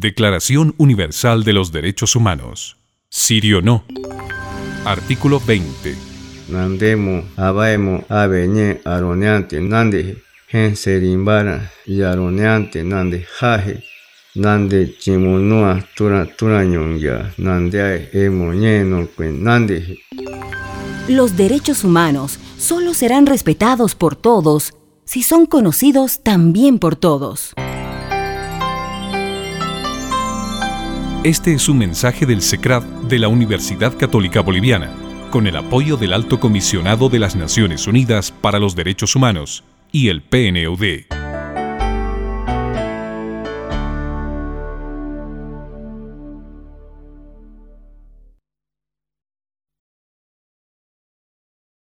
Declaración Universal de los Derechos Humanos. Sirio no. Artículo 20. Nandemo, abaemo, abeñe, aroneante, nande, gen serimbara, y aroneante, nande, jaje, nande, chimunua, turañonga, nande, emoñeno, nande. Los derechos humanos solo serán respetados por todos si son conocidos también por todos. Este es un mensaje del SECRAD de la Universidad Católica Boliviana, con el apoyo del Alto Comisionado de las Naciones Unidas para los Derechos Humanos y el PNUD.